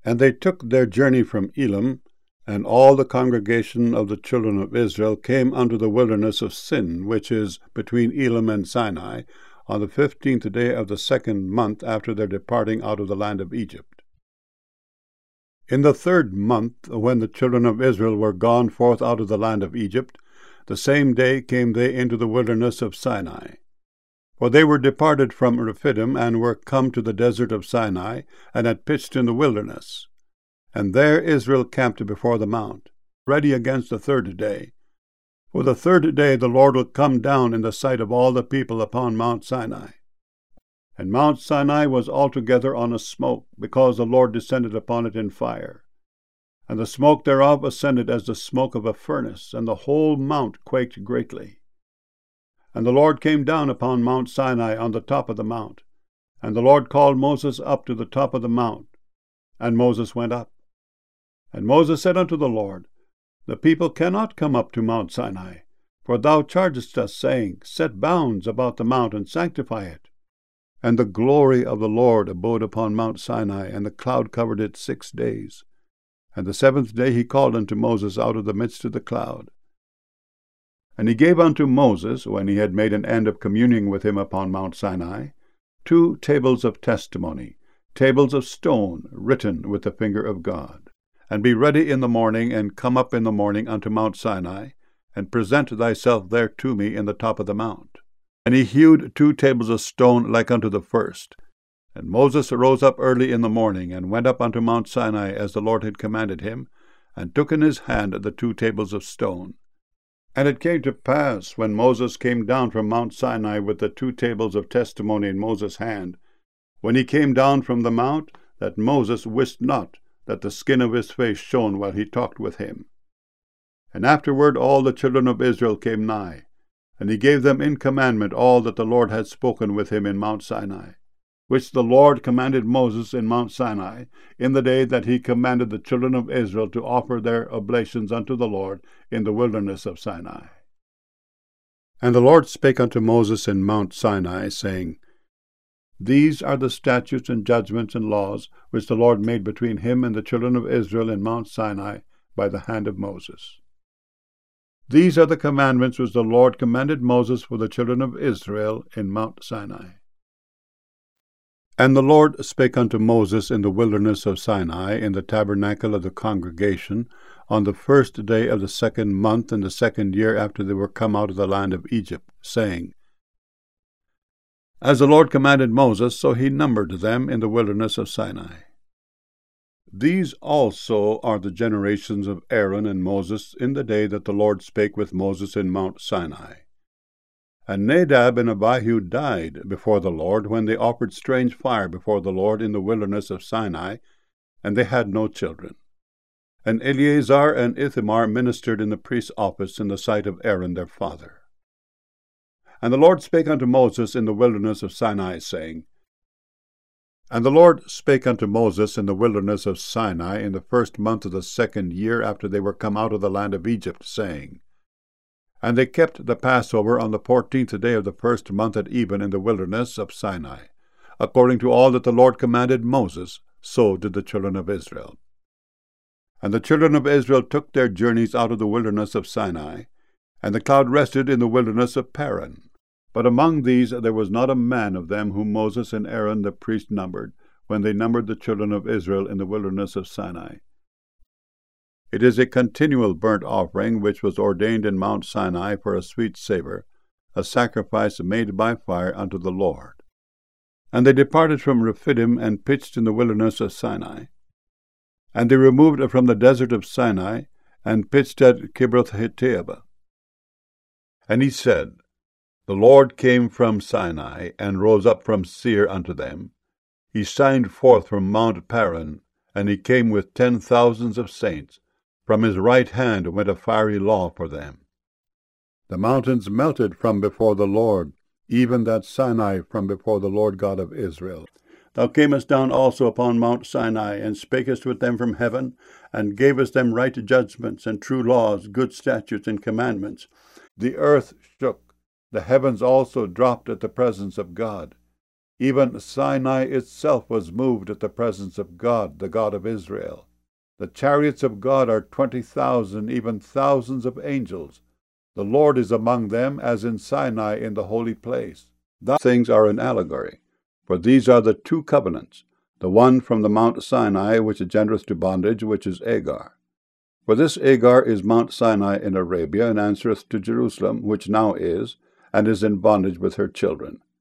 And they took their journey from Elim, and all the congregation of the children of Israel came unto the wilderness of Sin, which is between Elim and Sinai, on the 15th day of the 2nd month after their departing out of the land of Egypt. In the 3rd month, when the children of Israel were gone forth out of the land of Egypt, the same day came they into the wilderness of Sinai. For they were departed from Rephidim, and were come to the desert of Sinai, and had pitched in the wilderness. And there Israel camped before the mount, ready against the 3rd day. For the 3rd day the Lord will come down in the sight of all the people upon Mount Sinai. And Mount Sinai was altogether on a smoke, because the Lord descended upon it in fire. And the smoke thereof ascended as the smoke of a furnace, and the whole mount quaked greatly. And the Lord came down upon Mount Sinai on the top of the mount. And the Lord called Moses up to the top of the mount. And Moses went up. And Moses said unto the Lord, The people cannot come up to Mount Sinai, for thou chargest us, saying, Set bounds about the mount, and sanctify it. And the glory of the Lord abode upon Mount Sinai, and the cloud covered it 6 days. And the 7th day he called unto Moses out of the midst of the cloud. And he gave unto Moses, when he had made an end of communing with him upon Mount Sinai, 2 tables of testimony, tables of stone, written with the finger of God. And be ready in the morning, and come up in the morning unto Mount Sinai, and present thyself there to me in the top of the mount. And he hewed 2 tables of stone like unto the first. And Moses arose up early in the morning, and went up unto Mount Sinai, as the Lord had commanded him, and took in his hand the 2 tables of stone. And it came to pass, when Moses came down from Mount Sinai with the 2 tables of testimony in Moses' hand, when he came down from the mount, that Moses wist not that the skin of his face shone while he talked with him. And afterward all the children of Israel came nigh, and he gave them in commandment all that the Lord had spoken with him in Mount Sinai, which the Lord commanded Moses in Mount Sinai, in the day that he commanded the children of Israel to offer their oblations unto the Lord in the wilderness of Sinai. And the Lord spake unto Moses in Mount Sinai, saying, These are the statutes and judgments and laws which the Lord made between him and the children of Israel in Mount Sinai by the hand of Moses. These are the commandments which the Lord commanded Moses for the children of Israel in Mount Sinai. And the Lord spake unto Moses in the wilderness of Sinai, in the tabernacle of the congregation, on the 1st day of the 2nd month in the 2nd year after they were come out of the land of Egypt, saying, As the Lord commanded Moses, so he numbered them in the wilderness of Sinai. These also are the generations of Aaron and Moses in the day that the Lord spake with Moses in Mount Sinai. And Nadab and Abihu died before the Lord when they offered strange fire before the Lord in the wilderness of Sinai, and they had no children. And Eleazar and Ithamar ministered in the priest's office in the sight of Aaron their father. And the Lord spake unto Moses in the wilderness of Sinai, saying, And the Lord spake unto Moses in the wilderness of Sinai in the 1st month of the 2nd year after they were come out of the land of Egypt, saying, And they kept the Passover on the 14th day of the 1st month at even in the wilderness of Sinai. According to all that the Lord commanded Moses, so did the children of Israel. And the children of Israel took their journeys out of the wilderness of Sinai, and the cloud rested in the wilderness of Paran. But among these there was not a man of them whom Moses and Aaron the priest numbered, when they numbered the children of Israel in the wilderness of Sinai. It is a continual burnt offering which was ordained in Mount Sinai for a sweet savour, a sacrifice made by fire unto the Lord. And they departed from Rephidim and pitched in the wilderness of Sinai. And they removed from the desert of Sinai and pitched at Kibroth-Hattaavah. And he said, The Lord came from Sinai and rose up from Seir unto them. He shined forth from Mount Paran, and he came with 10,000s of saints. From his right hand went a fiery law for them. The mountains melted from before the Lord, even that Sinai from before the Lord God of Israel. Thou camest down also upon Mount Sinai, and spakest with them from heaven, and gavest them right judgments, and true laws, good statutes, and commandments. The earth shook, the heavens also dropped at the presence of God. Even Sinai itself was moved at the presence of God, the God of Israel. The chariots of God are 20,000, even thousands of angels. The Lord is among them, as in Sinai in the holy place. Thus things are an allegory, for these are the two covenants, the one from the Mount Sinai, which engendereth to bondage, which is Agar. For this Agar is Mount Sinai in Arabia, and answereth to Jerusalem, which now is, and is in bondage with her children.